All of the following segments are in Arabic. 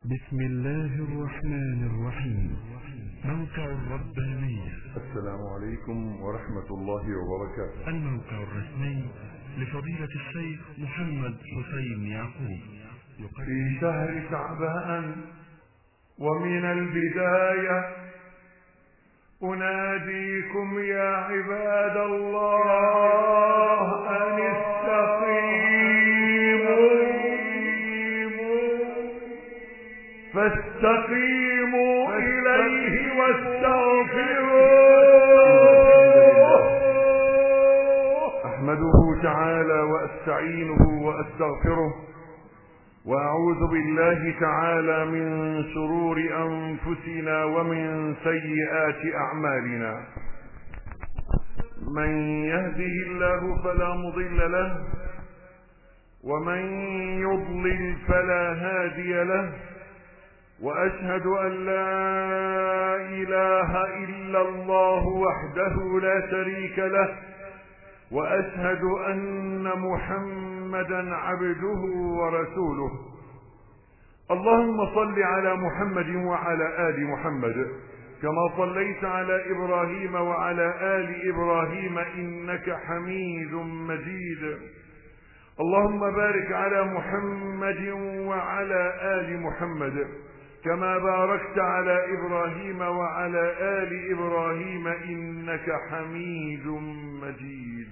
بسم الله الرحمن الرحيم. موقع الربانية. السلام عليكم ورحمة الله وبركاته. الموقع الرسمي لفضيلة الشيخ محمد حسين يعقوب. في شهر شعبان ومن البداية أناديكم يا عباد الله أن استقيموا فاستقيموا إليه واستغفروه. أحمده تعالى وأستعينه وأستغفره، وأعوذ بالله تعالى من شرور أنفسنا ومن سيئات أعمالنا. من يهده الله فلا مضل له، ومن يضلل فلا هادي له، وأشهد أن لا إله إلا الله وحده لا شريك له، وأشهد أن محمدا عبده ورسوله. اللهم صل على محمد وعلى آل محمد كما صليت على إبراهيم وعلى آل إبراهيم إنك حميد مجيد. اللهم بارك على محمد وعلى آل محمد كما باركت على إبراهيم وعلى آل إبراهيم إنك حميد مجيد.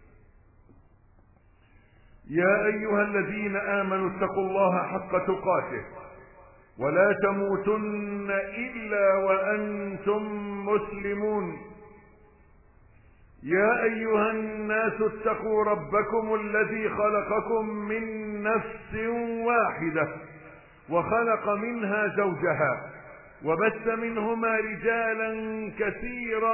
يا أيها الذين آمنوا اتقوا الله حق تقاته ولا تموتن إلا وأنتم مسلمون. يا أيها الناس اتقوا ربكم الذي خلقكم من نفس واحدة وخلق منها زوجها وبث منهما رجالا كثيرا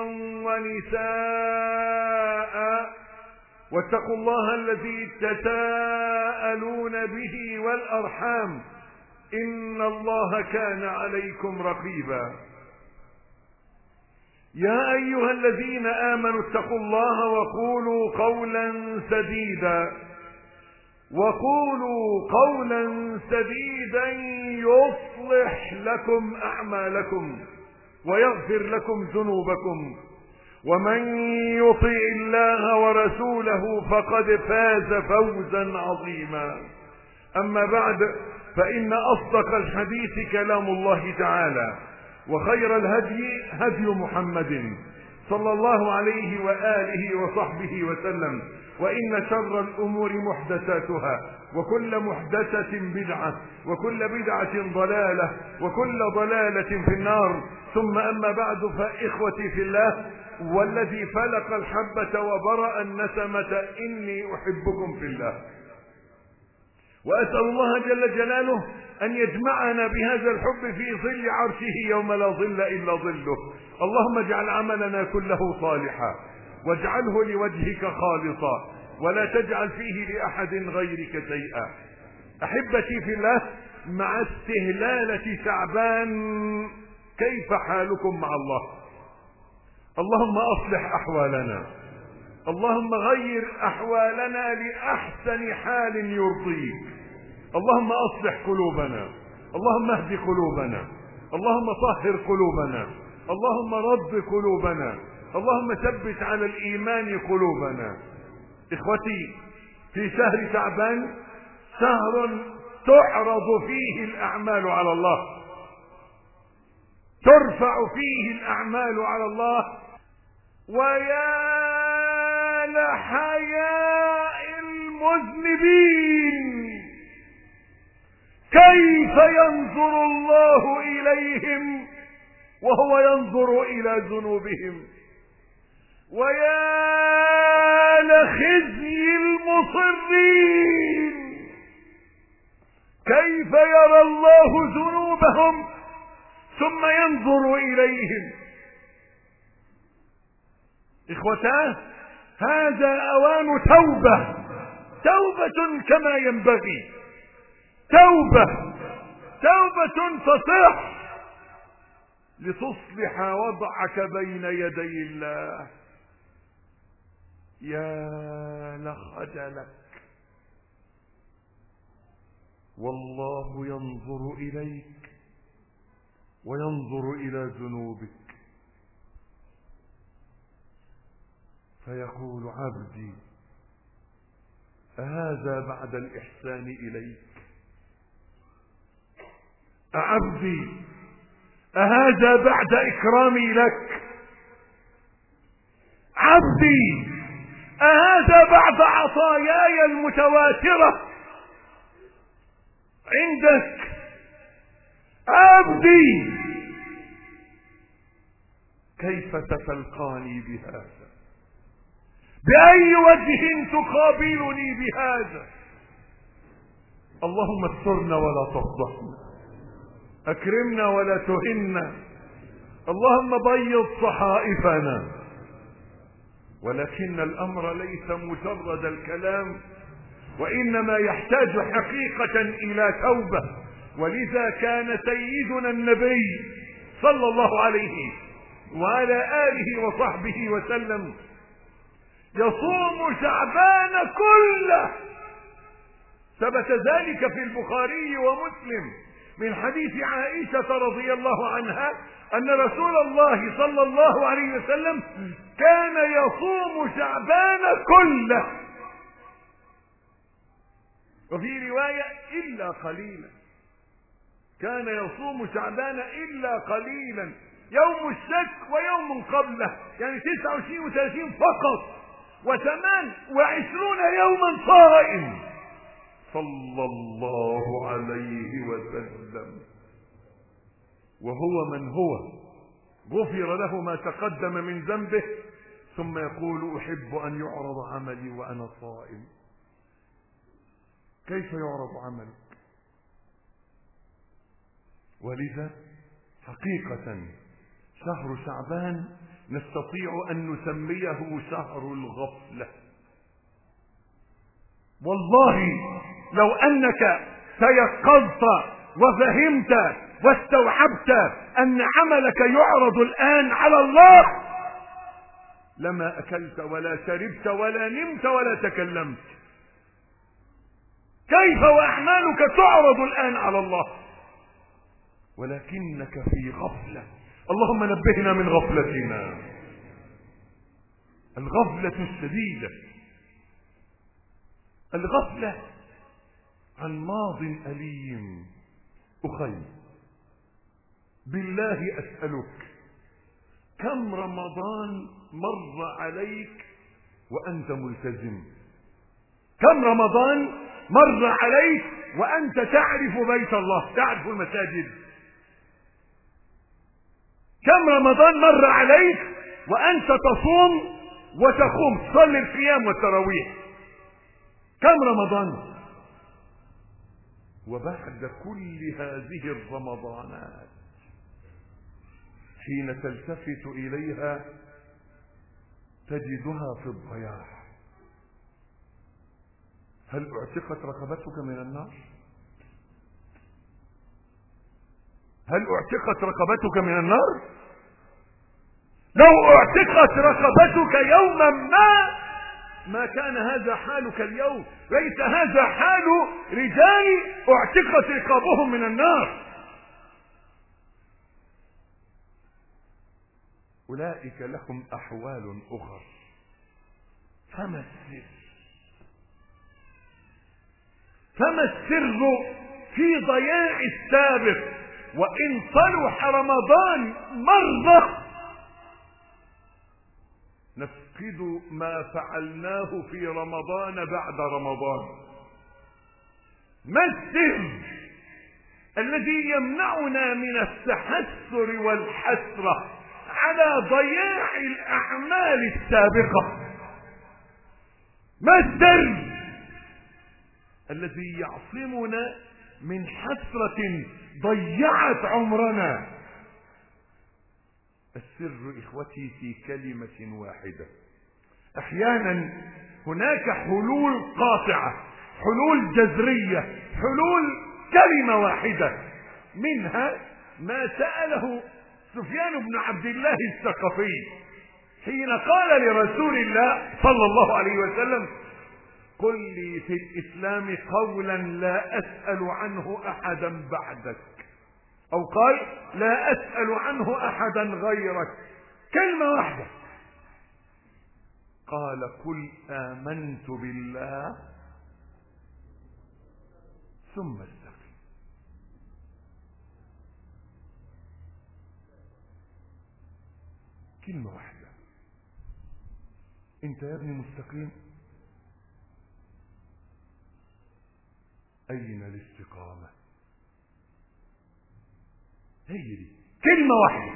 ونساء، واتقوا الله الذي تساءلون به والأرحام إن الله كان عليكم رقيبا. يا أيها الذين آمنوا اتقوا الله وقولوا قولا سديدا يصلح لكم أعمالكم ويغفر لكم ذنوبكم، ومن يطع الله ورسوله فقد فاز فوزا عظيما. أما بعد، فإن أصدق الحديث كلام الله تعالى، وخير الهدي هدي محمد صلى الله عليه وآله وصحبه وسلم، وإن شر الأمور محدثاتها، وكل محدثة بدعة، وكل بدعة ضلالة، وكل ضلالة في النار. ثم أما بعد، فإخوتي في الله، والذي فلق الحبة وبرأ النسمة إني أحبكم في الله، وأسأل الله جل جلاله أن يجمعنا بهذا الحب في ظل عرشه يوم لا ظل إلا ظله. اللهم اجعل عملنا كله صالحا، واجعله لوجهك خالصا، ولا تجعل فيه لأحد غيرك شيئا. أحبتي في الله، مع استهلالة شعبان كيف حالكم مع الله؟ اللهم أصلح أحوالنا، اللهم غير أحوالنا لأحسن حال يرضيك. اللهم أصلح قلوبنا، اللهم اهد قلوبنا، اللهم طهر قلوبنا، اللهم رد قلوبنا، اللهم ثبت على الإيمان قلوبنا. إخوتي، في شهر شعبان شهر تعرض فيه الأعمال على الله، ترفع فيه الأعمال على الله. ويا لحياء المذنبين، كيف ينظر الله إليهم وهو ينظر إلى ذنوبهم. ويا لخزي المصرين، كيف يرى الله ذنوبهم ثم ينظر إليهم. إخوتاه، هذا أوان توبة كما ينبغي، توبة تصح لتصلح وضعك بين يدي الله. يا لخجلك، والله ينظر إليك وينظر إلى ذنوبك فيقول عبدي أهذا بعد الإحسان إليك؟ عبدي أهذا بعد إكرامي لك؟ عبدي أهذا بعد عطاياي المتواترة عندك؟ عبدي كيف ستلقاني بهذا؟ بأي وجه تقابلني بهذا؟ اللهم استرنا ولا تفضحنا، أكرمنا ولا تهنا، اللهم بيض صحائفنا. ولكن الأمر ليس مجرد الكلام، وإنما يحتاج حقيقة إلى توبة. ولذا كان سيدنا النبي صلى الله عليه وعلى آله وصحبه وسلم يصوم شعبان كله. ثبت ذلك في البخاري ومسلم من حديث عائشة رضي الله عنها أن رسول الله صلى الله عليه وسلم كان يصوم شعبان كله، وفي رواية إلا قليلا. كان يصوم شعبان إلا قليلا، يوم الشك ويوم قبله، يعني 29 و30 فقط، و28 يوما صائم صلى الله عليه وسلم. وهو من هو غفر له ما تقدم من ذنبه، ثم يقول أحب أن يعرض عملي وأنا صائم. كيف يعرض عملك؟ ولذا حقيقة شهر شعبان نستطيع أن نسميه شهر الغفلة. والله لو أنك تيقظت وفهمت واستوعبت أن عملك يعرض الآن على الله لما أكلت ولا شربت ولا نمت ولا تكلمت. كيف وأعمالك تعرض الآن على الله ولكنك في غفلة؟ اللهم نبهنا من غفلتنا، الغفلة الشديدة، الغفلة عن ماض أليم. أخي بالله أسألك، كم رمضان مر عليك وأنت ملتزم؟ كم رمضان مر عليك وأنت تعرف بيت الله، تعرف المساجد؟ كم رمضان مر عليك وأنت تصوم وتقوم تصلي القيام والتراويح؟ كم رمضان؟ وبعد كل هذه الرمضانات حين تلتفت إليها تجدها في الضياع. هل اعتقت رقبتك من النار؟ هل اعتقت رقبتك من النار؟ لو اعتقت رقبتك يوما ما كان هذا حالك اليوم. ليس هذا حال رجال اعتقت رقابهم من النار. أولئك لهم أحوال أخرى. فما السر في ضياع السابق؟ وإن صلح رمضان مرة نفقد ما فعلناه في رمضان بعد رمضان. ما السر الذي يمنعنا من التحسر والحسرة على ضياع الأعمال السابقة؟ ما السر الذي يعصمنا من حسرة ضيعت عمرنا؟ السر إخوتي في كلمة واحدة. أحيانا هناك حلول قاطعة، حلول جذرية، حلول كلمة واحدة. منها ما سأله سفيان بن عبد الله الثقفي حين قال لرسول الله صلى الله عليه وسلم: قل لي في الإسلام قولا لا أسأل عنه أحدا بعدك، أو قال لا أسأل عنه أحدا غيرك، كلمة واحدة. قال قل آمنت بالله ثم استقم. كلمة واحدة. انت يا ابني مستقيم؟ أين الاستقامة؟ هي دي كلمة واحدة.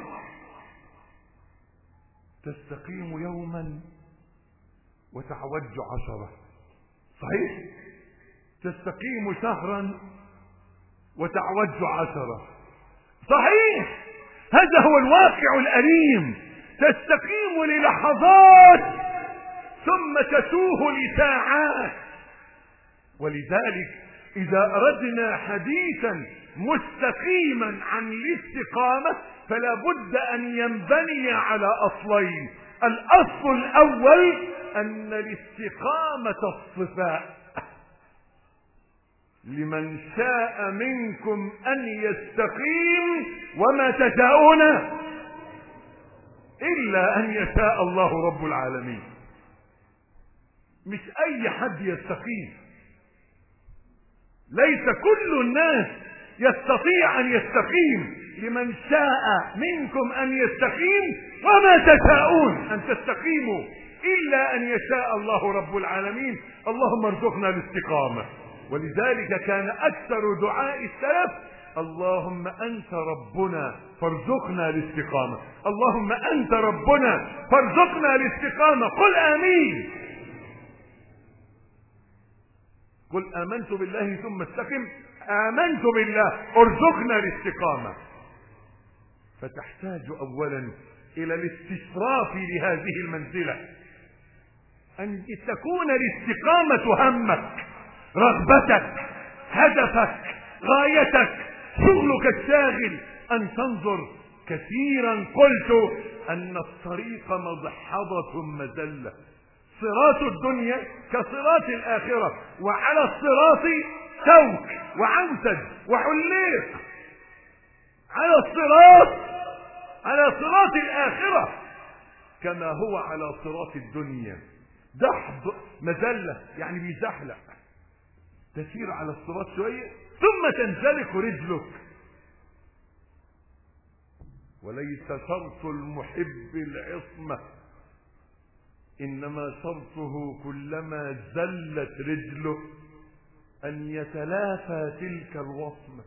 تستقيم يوما وتعوج 10، صحيح؟ تستقيم شهرا وتعوج 10، صحيح؟ هذا هو الواقع الأليم. تستقيم للحظات ثم تتوه لساعات. ولذلك إذا أردنا حديثا مستقيما عن الاستقامة فلا بد أن ينبني على أصلين. الأصل الأول أن الاستقامة الصفاء. لمن شاء منكم أن يستقيم وما تشاءون إلا أن يشاء الله رب العالمين. مش أي حد يستقيم، ليس كل الناس يستطيع أن يستقيم. لمن شاء منكم أن يستقيم وما تشاءون أن تستقيموا إلا أن يشاء الله رب العالمين. اللهم ارزقنا الاستقامة. ولذلك كان أكثر دعاء السلف اللهم أنت ربنا فارزقنا الاستقامة، اللهم أنت ربنا فارزقنا الاستقامة. قل آمين. قل آمنت بالله ثم استقم. آمنت بالله ارزقنا الاستقامة. فتحتاج أولا إلى الاستشراف لهذه المنزلة، أن تكون الاستقامة همك، رغبتك، هدفك، غايتك، شغلك الشاغل. أن تنظر. كثيرا قلت أن الطريق مضحضة مذلة. صراط الدنيا كصراط الآخرة، وعلى الصراط سوك وعنسج وحليق. على صراط الآخرة كما هو على صراط الدنيا. دحض مذلة يعني بيزحلق. تسير على الصراط شوية ثم تنزلق رجلك. وليس شرط المحب العصمة، إنما شرطه كلما زلت رجله أن يتلافى تلك الوصمة.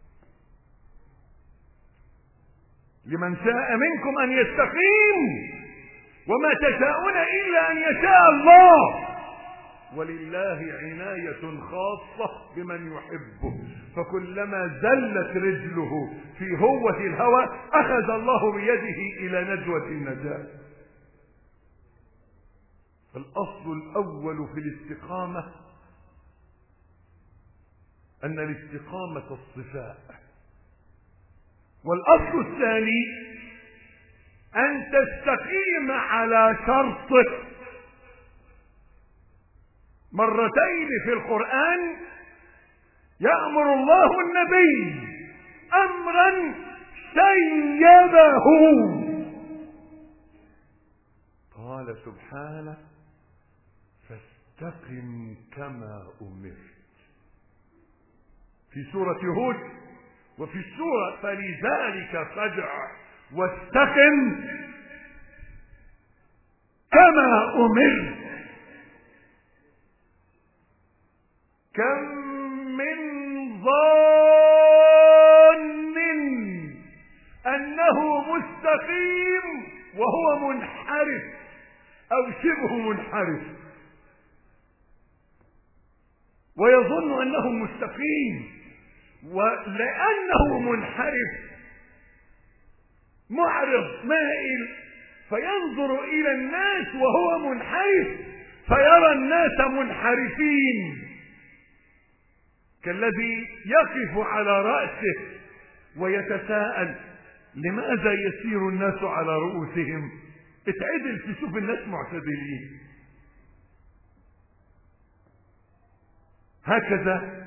لمن شاء منكم أن يستقيم وما تشاءون إلا أن يشاء الله. ولله عناية خاصة بمن يحبه، فكلما زلت رجله في هوة الهوى أخذ الله بيده إلى نجوة النجاة. الأصل الأول في الاستقامة أن الاستقامة الصفاء. والأصل الثاني أن تستقيم على شرطه. مرتين في القرآن يأمر الله النبي أمرا شيبه. قال سبحانه فاستقم كما أمرت في سورة هود، وفي السورة فلذلك فادع واستقم كما أمرت. كم من ظان أنه مستقيم وهو منحرف أو شبه منحرف، ويظن أنه مستقيم ولأنه منحرف معرض مائل، فينظر إلى الناس وهو منحرف فيرى الناس منحرفين، كالذي يقف على رأسه ويتساءل لماذا يسير الناس على رؤوسهم؟ اتعدل تشوف الناس معتدلين. هكذا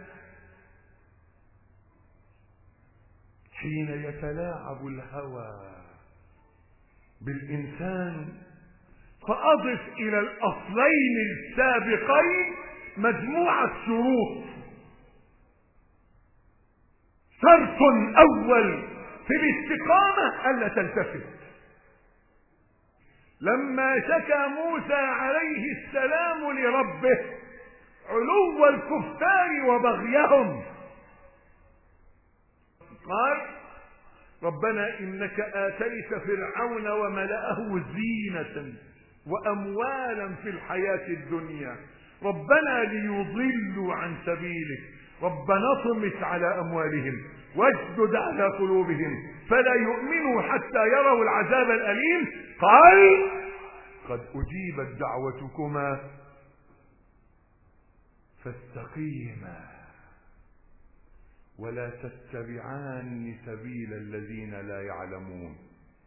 حين يتلاعب الهوى بالإنسان فأضف إلى الأصلين السابقين مجموعة شروط. شرط أول في الاستقامة ألا تلتفت. لما شكى موسى عليه السلام لربه علو الكفار وبغيهم قال ربنا إنك آتيت فرعون وملأه زينة وأموالا في الحياة الدنيا ربنا ليضلوا عن سبيلك ربنا اطمس على أموالهم واشدد على قلوبهم فلا يؤمنوا حتى يروا العذاب الأليم. قال قد أجيبت دعوتكما فاستقيما ولا تتبعان سبيل الذين لا يعلمون.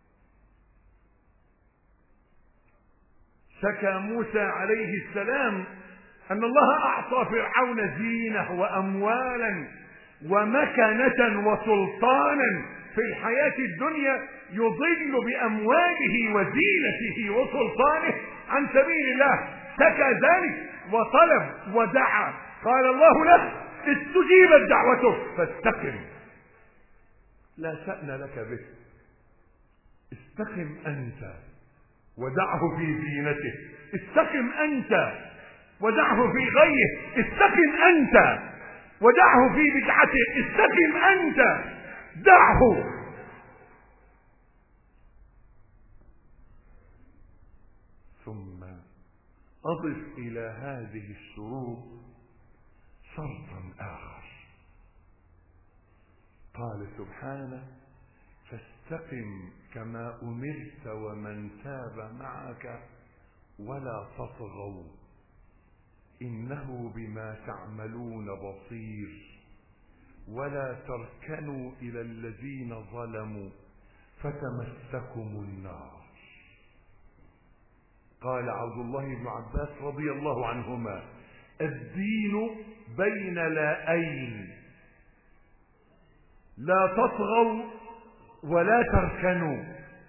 شكى موسى عليه السلام أن الله أعطى فرعون زينة وأموالا ومكانة وسلطانا في الحياة الدنيا يضل بأمواله وزينته وسلطانه عن سبيل الله. شكى ذلك وطلب ودعا قال الله له استجيبت دعوتك فاستقم لا شأن لك به. استقم أنت ودعه في زينته. استقم أنت ودعه في غيه. استقم أنت ودعه في بدعته. استقم أنت دعه. ثم أضف إلى هذه الشروط شرطا آخر. قال سبحانه فاستقم كما أمرت ومن تاب معك ولا تطغوا إنه بما تعملون بصير ولا تركنوا إلى الذين ظلموا فتمسكم النار. قال عبد الله بن عباس رضي الله عنهما الدين بين لاءين لا تطغوا ولا تركنوا.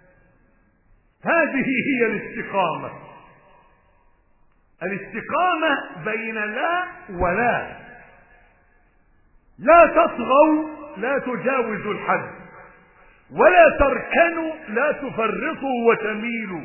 هذه هي الاستقامة. الاستقامة بين لا ولا. لا تطغوا لا تجاوزوا الحد ولا تركنوا لا تفرطوا وتميلوا.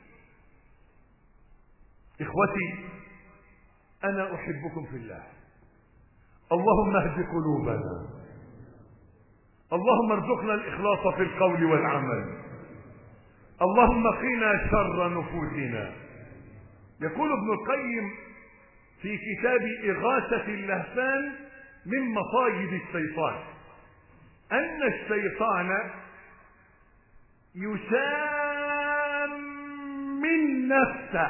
إخوتي أنا أحبكم في الله. اللهم اهد قلوبنا. اللهم ارزقنا الإخلاص في القول والعمل. اللهم قنا شر نفوسنا. يقول ابن القيم في كتاب إغاثة اللهفان من مصايد الشيطان أن الشيطان يسام النفس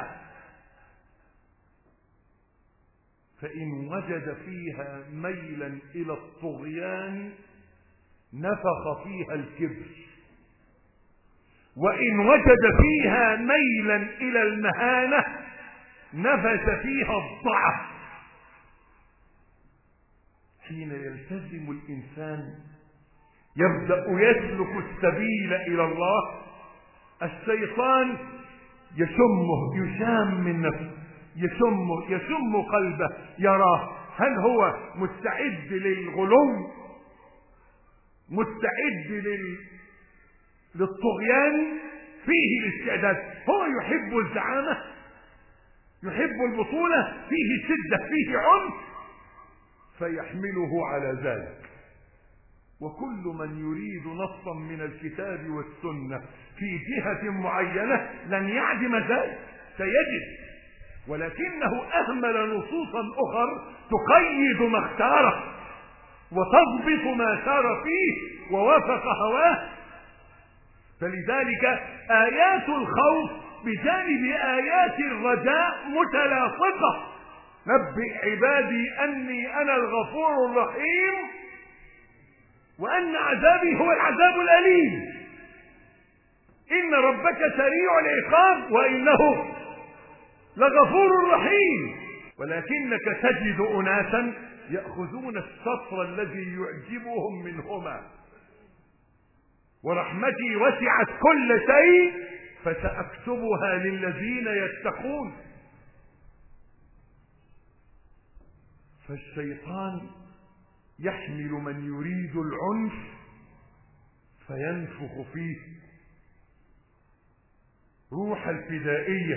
فإن وجد فيها ميلا إلى الطغيان نفخ فيها الكبر وإن وجد فيها ميلا إلى المهانة نفث فيها الضعف. حين يلتزم الإنسان يبدأ يسلك السبيل إلى الله الشيطان يشمه يشام من نفسه يشم قلبه يراه هل هو مستعد للغلو مستعد للطغيان. فيه الاستعداد. هو يحب الزعامة يحب البطولة فيه شدة فيه عنف فيحمله على ذلك. وكل من يريد نصا من الكتاب والسنة في جهة معينة لن يعدم ذلك سيجد ولكنه أهمل نصوصا أخر تقيد ما اختاره وتضبط ما سار فيه ووافق هواه. فلذلك آيات الخوف بجانب آيات الرجاء متلاصقة. نبئ عبادي أني أنا الغفور الرحيم وأن عذابي هو العذاب الأليم. إن ربك سريع العقاب وإنه لغفور رحيم. ولكنك تجد أناسا يأخذون السطر الذي يعجبهم منهما. ورحمتي وسعت كل شيء فسأكتبها للذين يتقون. فالشيطان يحمل من يريد العنف فينفخ فيه روح الفدائية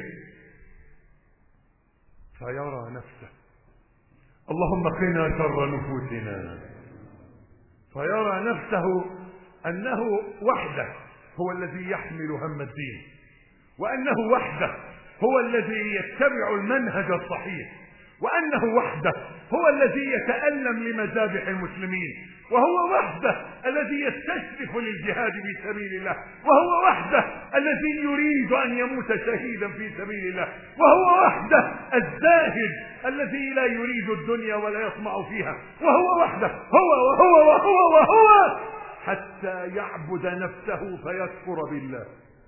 فيرى نفسه. اللهم قنا شر نفوسنا. فيرى نفسه أنه وحده هو الذي يحمل هم الدين، وأنه وحده هو الذي يتبع المنهج الصحيح، وأنه وحده هو الذي يتألم لمذابح المسلمين، وهو وحده الذي يستشرف للجهاد في سبيل الله، وهو وحده الذي يريد أن يموت شهيدا في سبيل الله، وهو وحده الزاهد الذي لا يريد الدنيا ولا يطمع فيها، وهو وحده هو وهو وهو وهو حتى يعبد نفسه فيكفر بالله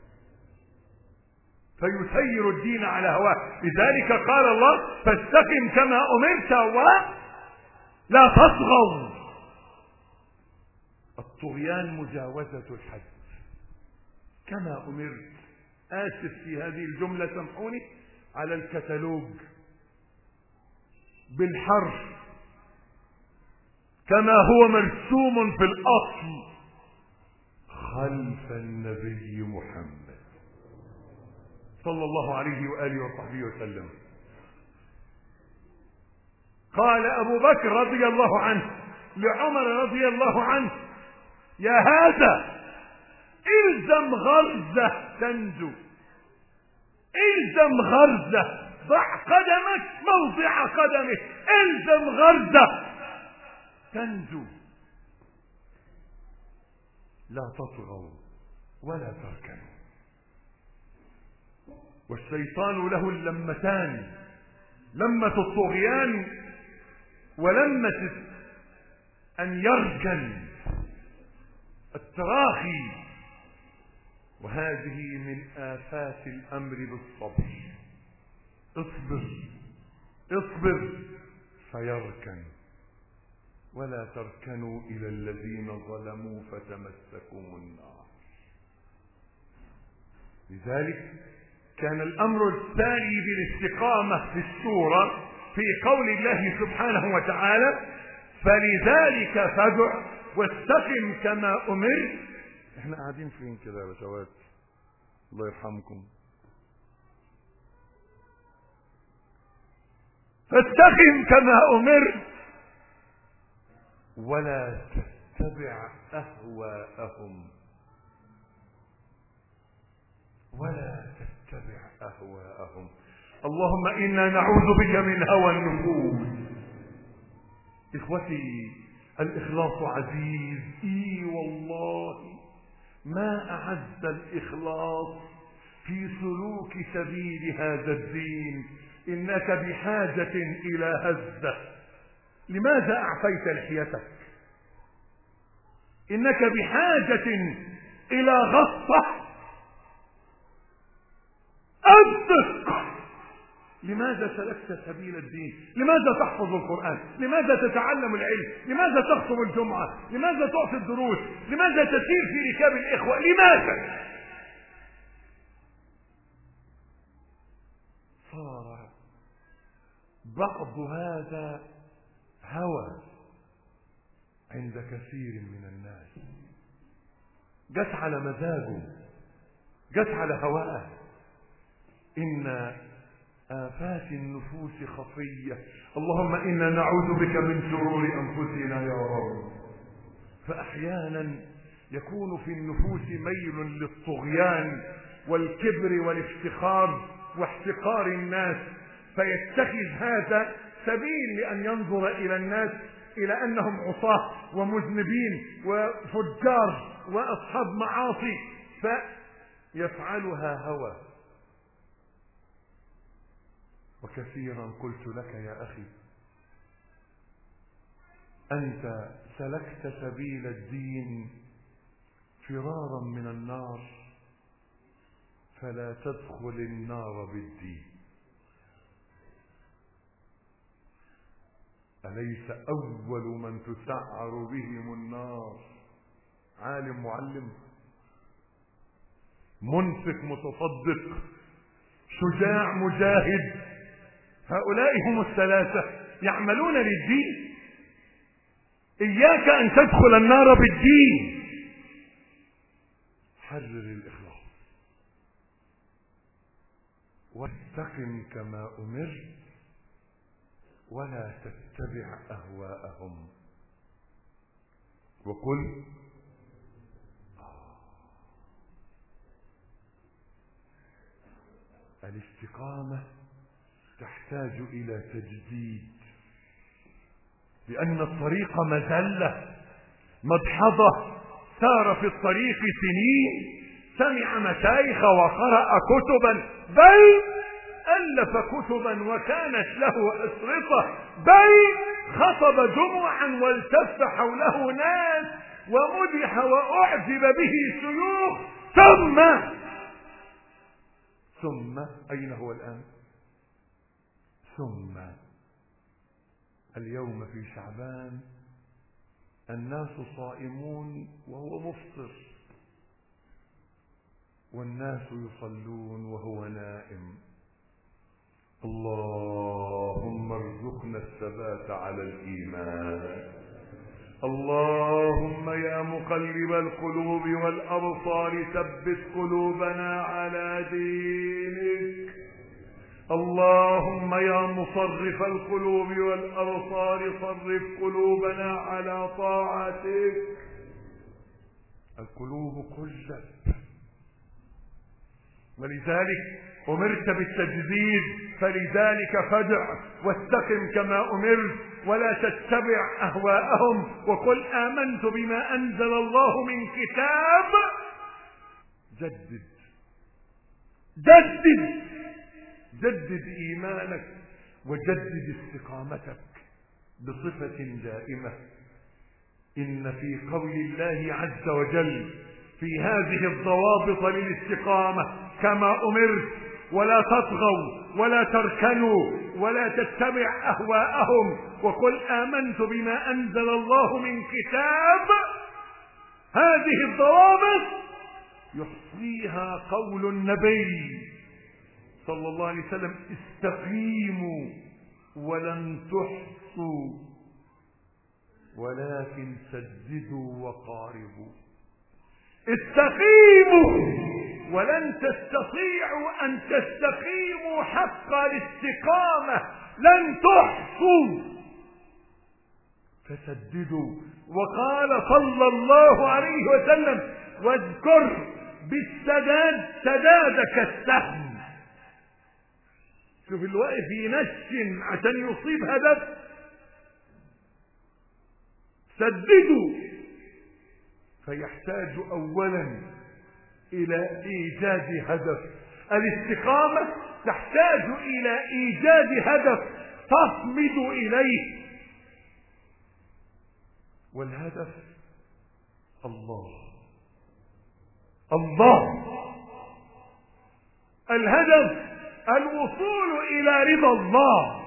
فيسير الدين على هواه. لذلك قال الله فاستقم كما أمرت ولا تطغوا. الطغيان مجاوزة الحد كما أمرت. آسف في هذه الجملة سامحوني على الكتالوج بالحرف كما هو مرسوم في الأصل خلف النبي محمد صلى الله عليه وآله وصحبه وسلم. قال أبو بكر رضي الله عنه لعمر رضي الله عنه يا هذا الزم غرزة تنجو، الزم غرزة، ضع قدمك موضع قدمك، الزم غرزة تنجو. لا تطغوا ولا تركنوا. والشيطان له اللمتان، لمة الطغيان ولمة أن يركن التراخي، وهذه من آفات الأمر بالصبر. اصبر اصبر فيركن ولا تركنوا إلى الذين ظلموا فتمسكم النار. لذلك كان الأمر الثاني بالاستقامة في السورة في قول الله سبحانه وتعالى فلذلك فادع واستقم كما أمرت. احنا قاعدين فين كده يا بشوات؟ الله يرحمكم. فاستقم كما أمرت ولا تتبع أهواءهم ولا تتبع أهواءهم. اللهم إنا نعوذ بك من هوى النفوس. إخوتي الإخلاص عزيز، إي والله ما أعز الإخلاص في سلوك سبيل هذا الدين. إنك بحاجة إلى هزة. لماذا أعفيت لحيتك؟ إنك بحاجة إلى غصة. أصدق. لماذا سلكت سبيل الدين؟ لماذا تحفظ القرآن؟ لماذا تتعلم العلم؟ لماذا تخطب الجمعة؟ لماذا تعطي الدروس؟ لماذا تسير في ركاب الإخوة؟ لماذا؟ صار بعض هذا هوى عند كثير من الناس، جت على مزاجه، جت على هواه. إن آفات النفوس خفية. اللهم إنا نعوذ بك من شرور أنفسنا يا رب. فأحيانا يكون في النفوس ميل للطغيان والكبر والافتخار واحتقار الناس، فيتخذ هذا سبيل لأن ينظر إلى الناس إلى أنهم عصاة ومذنبين وفجار وأصحاب معاصي، فيفعلها هوى. وكثيرا قلت لك يا أخي أنت سلكت سبيل الدين فرارا من النار، فلا تدخل النار بالدين. أليس أول من تسعر بهم النار عالم معلم، منفق متصدق، شجاع مجاهد؟ هؤلاء هم الثلاثة يعملون للدين. إياك أن تدخل النار بالدين. حرر الإخلاص واستقم كما أمرت ولا تتبع أهواءهم وقل الاستقامة تحتاج إلى تجديد، لأن الطريق مذلة مدحضة. سار في الطريق سنين، سمع مشايخ وقرأ كتبا، بل ألف كتبا وكانت له أسرطة، بل خطب جمعا والتف حوله ناس ومدح وأعجب به شيوخ، ثم أين هو الآن؟ ثم اليوم في شعبان الناس صائمون وهو مفطر، والناس يصلون وهو نائم. اللهم ارزقنا الثبات على الإيمان. اللهم يا مقلب القلوب والأبصار ثبت قلوبنا على دينك. اللهم يا مصرف القلوب والأبصار صرف قلوبنا على طاعتك. القلوب كلب، ولذلك أمرت بالتجديد، فلذلك فادع واستقم كما أمرت ولا تتبع أهواءهم وقل آمنت بما أنزل الله من كتاب. جدد جدد جدد إيمانك وجدد استقامتك بصفة دائمة. إن في قول الله عز وجل في هذه الضوابط للاستقامة كما أمرت ولا تطغوا ولا تركنوا ولا تتبع أهواءهم وقل آمنت بما أنزل الله من كتاب. هذه الضوابط يحصيها قول النبي صلى الله عليه وسلم: استقيموا ولن تحصوا ولكن سددوا وقاربوا. استقيموا ولن تستطيعوا أن تستقيموا حق الاستقامة، لن تحصوا، فسددوا. وقال صلى الله عليه وسلم: واذكر بالسداد سدادك السهم. شوف الواقف ينشن عشان يصيب هدف. سددوا. فيحتاج اولا الى ايجاد هدف. الاستقامة تحتاج الى ايجاد هدف تصمد اليه، والهدف الله. الهدف الوصول الى رضا الله.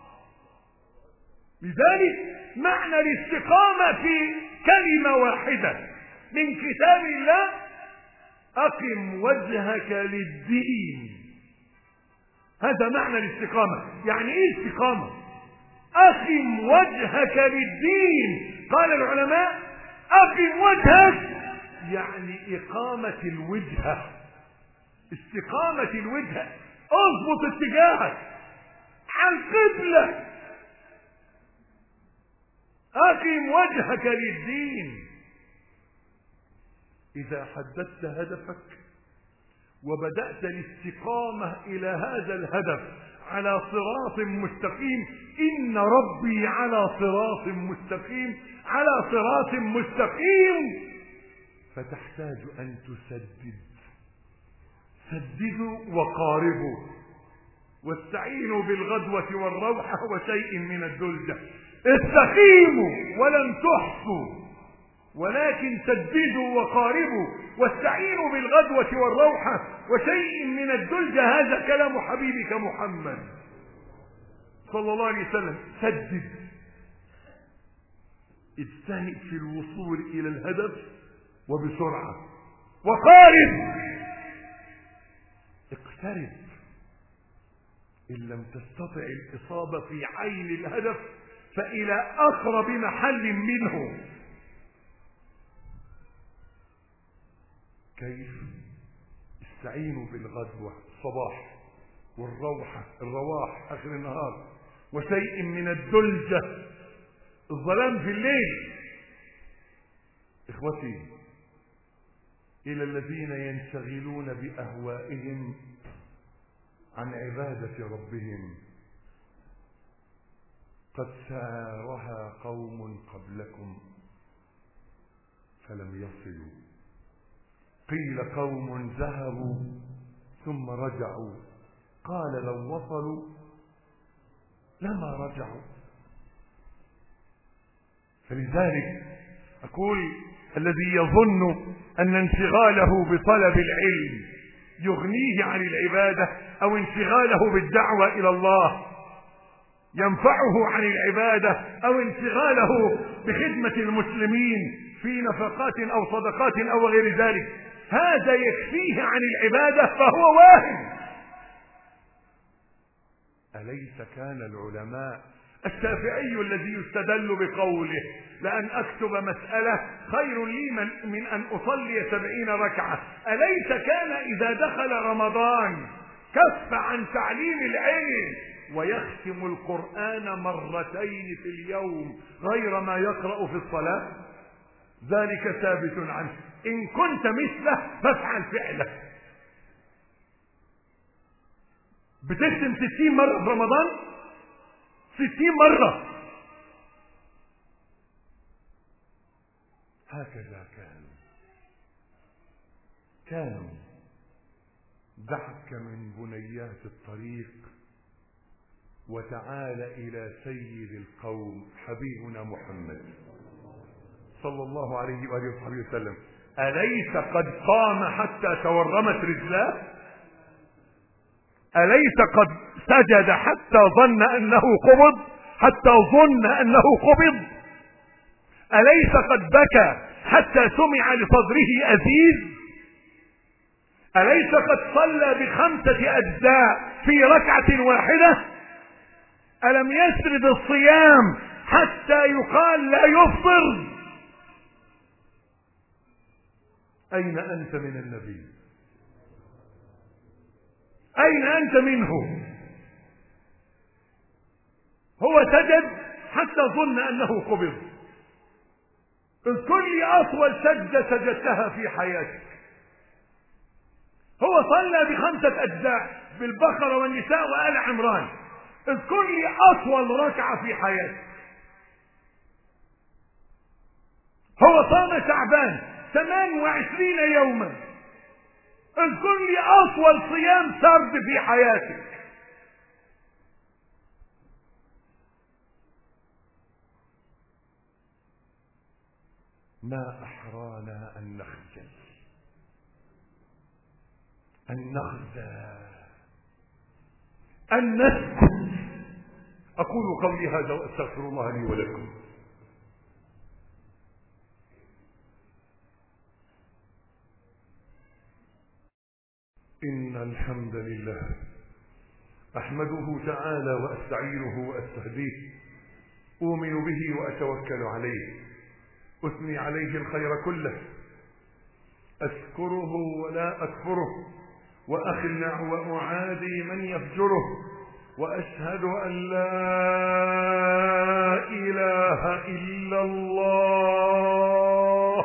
لذلك معنى الاستقامة في كلمة واحدة من كتاب الله: أقم وجهك للدين. هذا معنى الاستقامة. يعني ايه استقامة؟ أقم وجهك للدين. قال العلماء: أقم وجهك يعني إقامة الوجهة، استقامة الوجهة. اضبط اتجاهك على القبلة. أقم وجهك للدين. إذا حددت هدفك وبدأت الاستقامة إلى هذا الهدف على صراط مستقيم، إن ربي على صراط مستقيم، على صراط مستقيم، فتحتاج أن تسدد. سددوا وقاربوا واستعينوا بالغدوة والروحة وشيء من الدلجة. استقيموا ولن تحصوا ولكن سددوا وقاربوا واستعينوا بالغدوة والروحة وشيء من الدلجة. هذا كلام حبيبك محمد صلى الله عليه وسلم. سدد اجتهد في الوصول إلى الهدف وبسرعة، وقارب، اقترب. إن لم تستطع الإصابة في عين الهدف فإلى أقرب محل منه. كيف؟ استعينوا بالغدوة الصباح، الرواح آخر النهار، وشيء من الدلجة الظلام في الليل. إخوتي، إلى الذين ينشغلون بأهوائهم عن عبادة ربهم، قد سارها قوم قبلكم فلم يصلوا. قيل قوم ذهبوا ثم رجعوا، قال لو وصلوا لما رجعوا. فلذلك أقول: الذي يظن أن انشغاله بطلب العلم يغنيه عن العبادة، أو انشغاله بالدعوة إلى الله ينفعه عن العبادة، أو انشغاله بخدمة المسلمين في نفقات أو صدقات أو غير ذلك، هذا يكفيه عن العبادة، فهو واهم. أليس كان العلماء؟ الشافعي الذي يستدل بقوله: لأن أكتب مسألة خير لي من أن أصلي 70 ركعة، أليس كان إذا دخل رمضان كف عن تعليم العلم ويختم القرآن مرتين في اليوم غير ما يقرأ في الصلاة؟ ذلك ثابت عنه. إن كنت مثله فافعل فعله. بتختم 60 مرة في رمضان، 60 مرة. هكذا كانوا دعك من بنيات الطريق وتعال إلى سيد القوم حبيبنا محمد صلى الله عليه وآله وصحبه وسلم. أليس قد قام حتى تورمت رجلاه؟ أليس قد سجد حتى ظن أنه قبض؟ أليس قد بكى حتى سمع لصدره أزيز؟ أليس قد صلى ب5 أجزاء في ركعة واحدة؟ ألم يسرد الصيام حتى يقال لا يفطر؟ أين أنت من النبي؟ أين أنت منه؟ هو سجد حتى ظن أنه قبض. اذكر لي أطول سجدة سجدتها في حياتك. هو صلى ب5 أجزاء بالبقرة والنساء وآل عمران. اذكر لي أطول ركعة في حياتك. هو صام شعبان 28 يوما. اذكر لي أطول صيام سرد في حياتك. ما أحرانا أن نخجل، أن نخزى، أن نسكت. أقول قولي هذا وأستغفر الله لي ولكم. إن الحمد لله أحمده تعالى وأستعينه وأستهديه، أؤمن به وأتوكل عليه، أثني عليه الخير كله، أشكره ولا أكفره، وأخلع وأعادي من يفجره، وأشهد أن لا إله إلا الله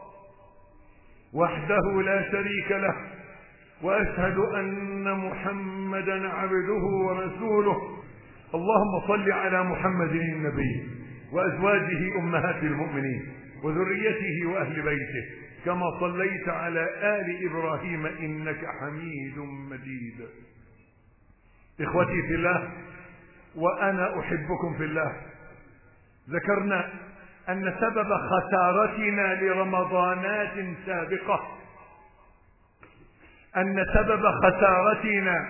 وحده لا شريك له، وأشهد أن محمدا عبده ورسوله. اللهم صل على محمد النبي وأزواجه أمهات المؤمنين وذريته وأهل بيته كما صليت على آل إبراهيم إنك حميد مجيد. إخوتي في الله، وأنا أحبكم في الله، ذكرنا أن سبب خسارتنا لرمضانات سابقة، أن سبب خسارتنا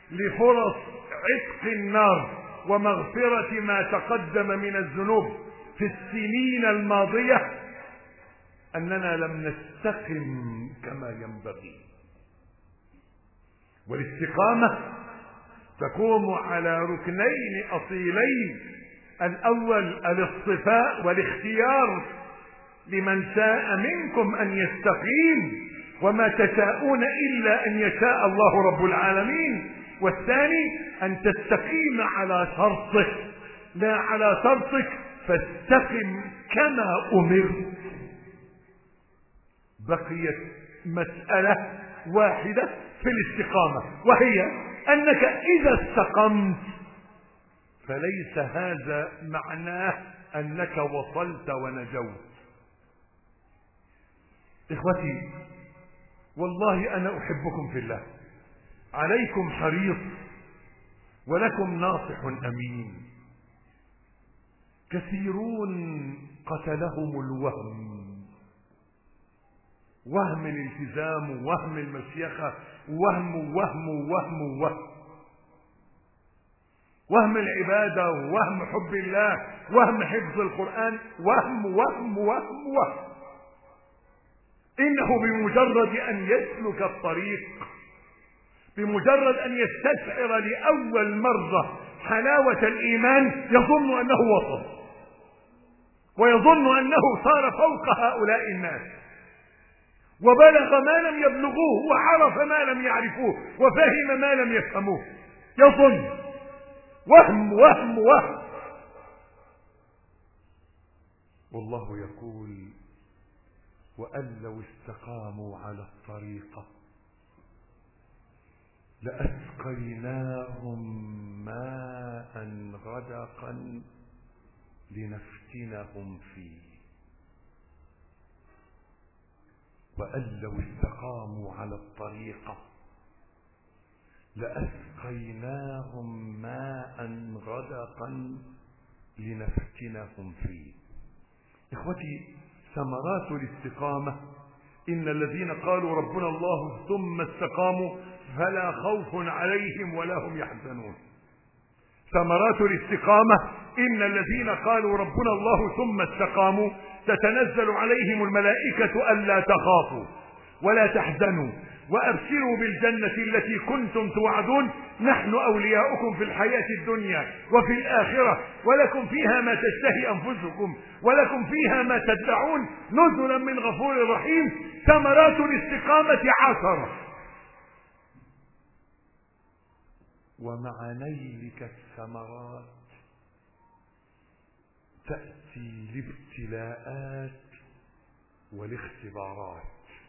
لفرص عتق النار ومغفرة ما تقدم من الذنوب في السنين الماضية أننا لم نستقم كما ينبغي. والاستقامة تقوم على ركنين أصيلين: الأول الاصطفاء والاختيار لمن شاء منكم أن يستقيم، وما تشاءون إلا أن يشاء الله رب العالمين. والثاني أن تستقيم على شرطه لا على شرطك، فاستقم كما أمرت. بقيت مسألة واحدة في الاستقامة، وهي أنك إذا استقمت فليس هذا معناه أنك وصلت ونجوت. إخوتي، والله أنا أحبكم في الله، عليكم حريص ولكم ناصح أمين. كثيرون قتلهم الوهم، وهم الالتزام، وهم المشيخة، وهم العبادة، وهم حب الله، وهم حفظ القرآن، وهم. إنه بمجرد أن يسلك الطريق، بمجرد أن يستشعر لأول مرة حلاوة الإيمان، يظن أنه وصل، ويظن أنه صار فوق هؤلاء الناس، وبلغ ما لم يبلغوه، وعرف ما لم يعرفوه، وفهم ما لم يفهموه. يظن وهم. والله يقول: وأن لو استقاموا على الطريقة لأسقيناهم ماء غدقا لنفتنهم فيه. وأن لو استقاموا على الطريقة لأسقيناهم ماء غدقا لنفتنهم فيه. إخوتي، ثمرات الاستقامة: إن الذين قالوا ربنا الله ثم استقاموا فلا خوف عليهم ولا هم يحزنون. ثمرات الاستقامة: إن الذين قالوا ربنا الله ثم استقاموا تتنزل عليهم الملائكة ألا تخافوا ولا تحزنوا وأبشروا بالجنة التي كنتم توعدون، نحن أولياؤكم في الحياة الدنيا وفي الآخرة، ولكم فيها ما تشتهي أنفسكم ولكم فيها ما تدعون، نزلا من غفور رحيم. ثمرات الاستقامة 10. ومع نيلك الثمرات تأتي الابتلاءات والاختبارات.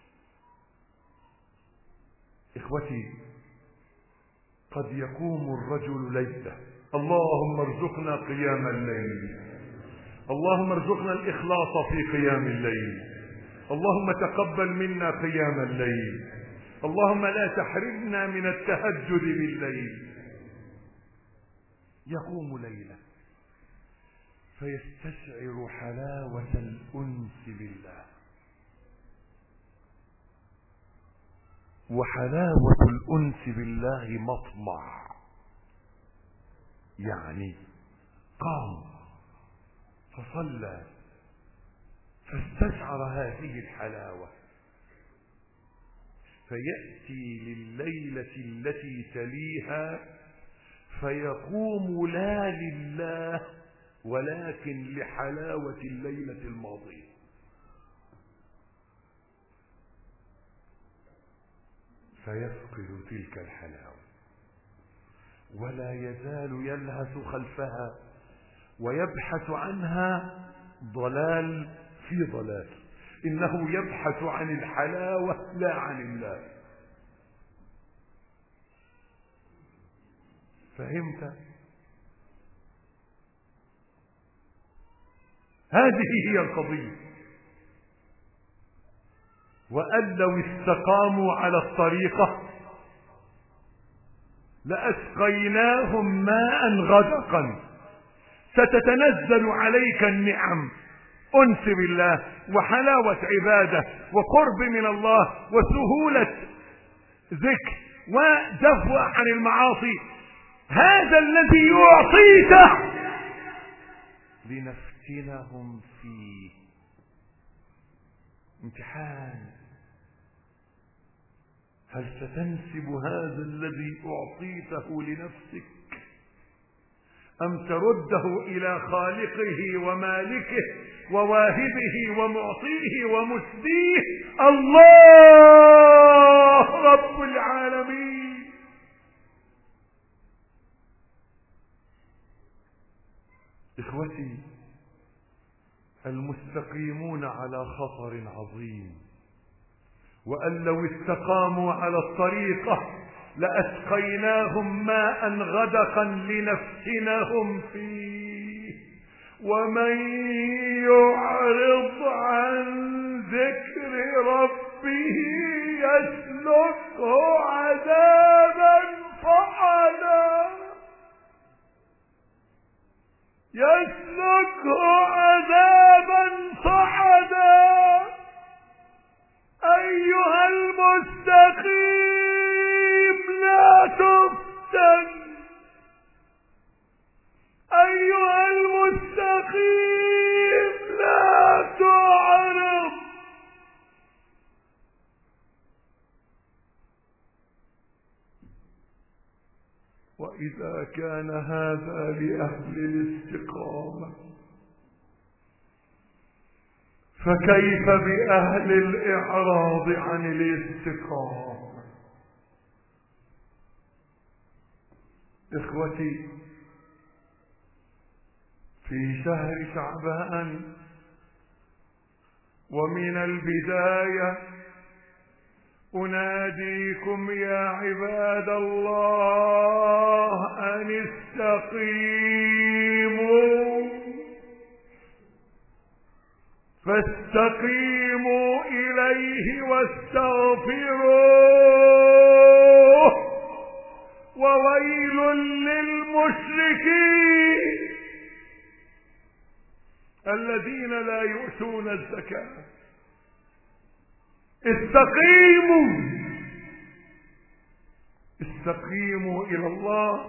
إخوتي، قد يقوم الرجل ليلة: اللهم ارزقنا قيام الليل، اللهم ارزقنا الإخلاص في قيام الليل، اللهم تقبل منا قيام الليل، اللهم لا تحرمنا من التهجد بالليل. يقوم ليلة فيستشعر حلاوة الأنس بالله، وحلاوة الأنس بالله مطمع، يعني قام فصلى فاستشعر هذه الحلاوة، فيأتي لليلة التي تليها فيقوم لا لله ولكن لحلاوة الليلة الماضية. فيفقد تلك الحلاوة ولا يزال يلهث خلفها ويبحث عنها، ضلال في ضلال. إنه يبحث عن الحلاوة لا عن الله. فهمت؟ هذه هي القضية. وأن لو استقاموا على الطريقة لأسقيناهم ماء غدقا. ستتنزل عليك النعم، أنس بالله وحلاوة عبادة وقرب من الله وسهولة ذكر ودفع عن المعاصي. هذا الذي يعطيك لنفتنك لنفتنهم فيه. امتحان. هل ستنسب هذا الذي أعطيته لنفسك أم ترده إلى خالقه ومالكه وواهبه ومعطيه ومسديه الله رب العالمين؟ إخوتي، المستقيمون على خطر عظيم، وأن لو استقاموا على الطريقة لأسقيناهم ماء غدقا لنفتنهم فيه. ومن يعرض عن ذكر ربه يسلكه عذابا صعدا، يسلكه عذابا صعدا. أيها المستقيم لا تفتن، أيها المستقيم لا تعرض. وإذا كان هذا لأهل الاستقامة فكيف بأهل الإعراض عن الاستقامة؟ إخوتي، في شهر شعبان ومن البداية أناديكم يا عباد الله أن استقيموا، فاستقيموا إليه واستغفروه. وويل للمشركين الذين لا يؤتون الزكاة. استقيموا، استقيموا إلى الله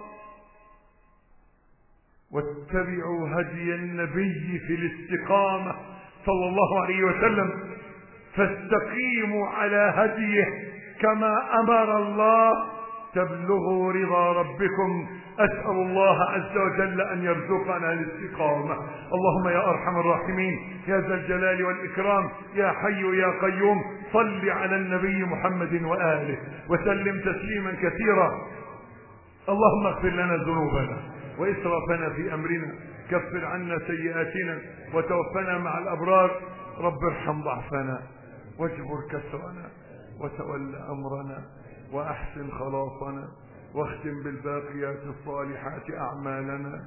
واتبعوا هدي النبي في الاستقامة صلى الله عليه وسلم، فاستقيموا على هديه كما أمر الله تبلغوا رضا ربكم. أسأل الله عز وجل أن يرزقنا الاستقامة. اللهم يا أرحم الراحمين يا ذا الجلال والإكرام يا حي يا قيوم صل على النبي محمد وآله وسلم تسليما كثيرا. اللهم اغفر لنا ذنوبنا وإسرافنا في أمرنا، كفر عنا سيئاتنا وتوفنا مع الأبرار. رب ارحم ضعفنا واجبر كسرنا وتول أمرنا وأحسن خلاصنا واختم بالباقيات الصالحات أعمالنا.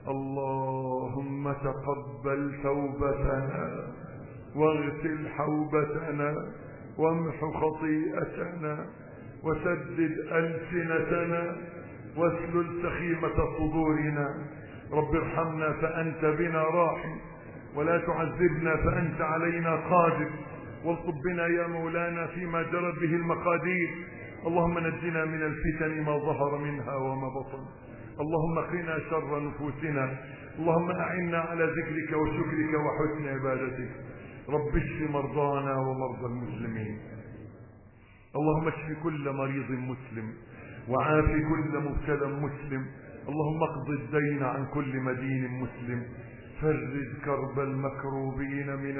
اللهم تقبل توبتنا واغسل حوبتنا وامح خطيئتنا وسدد ألسنتنا واسلل سخيمة صدورنا. رب ارحمنا فأنت بنا راحم، ولا تعذبنا فأنت علينا قادر، والطب بنا يا مولانا فيما جرت به المقادير. اللهم نجنا من الفتن ما ظهر منها وما بطن. اللهم قنا شر نفوسنا. اللهم أعنا على ذكرك وشكرك وحسن عبادتك. رب اشف مرضانا ومرضى المسلمين. اللهم اشف كل مريض مسلم وعاف كل مبتلى مسلم. اللهم اقض الدين عن كل مدين مسلم. فرج كرب المكروبين من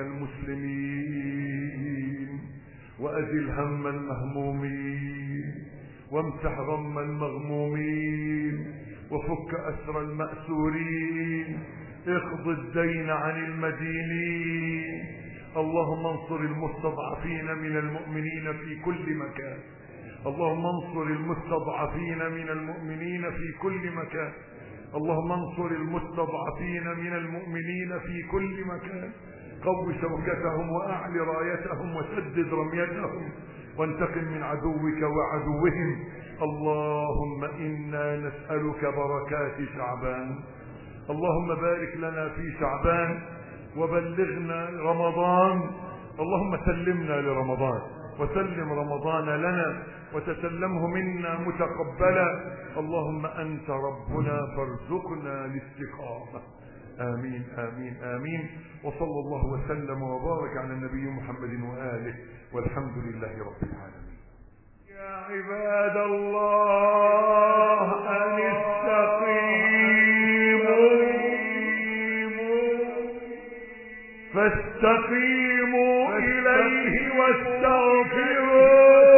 المسلمين وأزل هم المهمومين وامسح غم المغمومين وفك أسر المأسورين. اقض الدين عن المدينين. اللهم انصر المستضعفين من المؤمنين في كل مكان. اللهم انصر المستضعفين من المؤمنين في كل مكان. اللهم انصر المستضعفين من المؤمنين في كل مكان. قو شوكتهم وأعل رايتهم وسدد رميتهم وانتقم من عدوك وعدوهم. اللهم إنا نسألك بركات شعبان. اللهم بارك لنا في شعبان وبلغنا رمضان. اللهم سلمنا لرمضان وسلم رمضان لنا وتسلمه منا متقبلا. اللهم أنت ربنا فارزقنا الاستقامة. آمين آمين آمين. وصلى الله وسلم وبارك على النبي محمد وآله، والحمد لله رب العالمين. يا عباد الله أن استقيموا فاستقيموا إليه واستغفروه